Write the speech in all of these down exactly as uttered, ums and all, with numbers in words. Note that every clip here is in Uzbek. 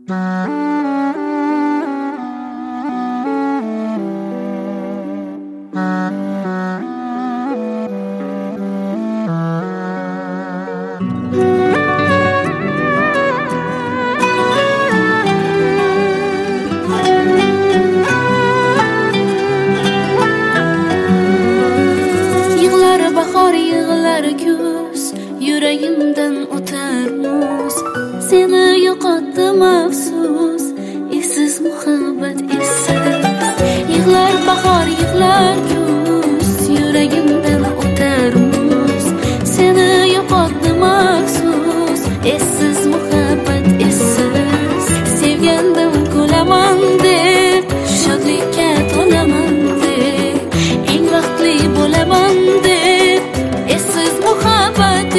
Bahor yig'lar kuz, yuragimdan o'tar muz. Seni yo'qotdim afsus, esiz muhabbat esiz. Yig'lar bahor yig'lar kuz, yuragimdan o'tar muz. Seni yo'qotdim afsus, esiz muhabbat esiz. Sevgandim kulaman deb, shodlikka to'laman deb, eng vaqtli bo'laman deb. Esiz muhabbat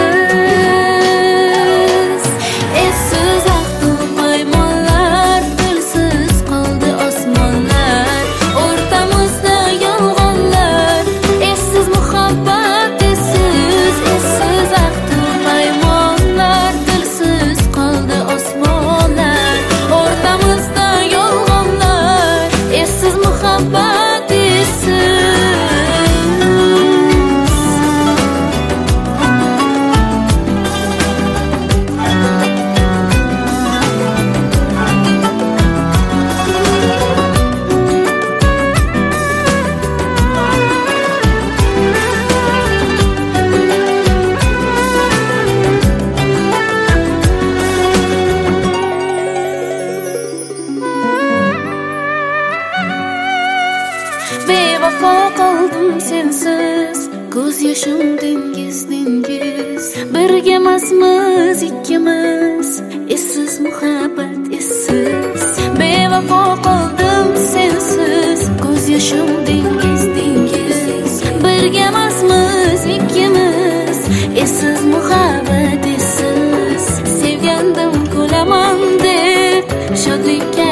esiz, esiz ahdu paymonlar, tilsiz qoldi osmonlar, o'rtamizda yolg'onlar. Esiz muhabbat esiz, esiz ahdu paymonlar, tilsiz qoldi osmonlar, o'rtamizda yolg'onlar. Esiz muhabbat esiz. Bevafo qoldim sensiz, ko'z yoshim dengiz dengiz. Birga emasmiz ikkimiz, esiz muhabbat esiz. Bevafo qoldim sensiz, ko'z yoshim dengiz dengiz. Birga emasmiz ikkimiz, esiz muhabbat esiz. Sevgandim kulaman deb, shodlikka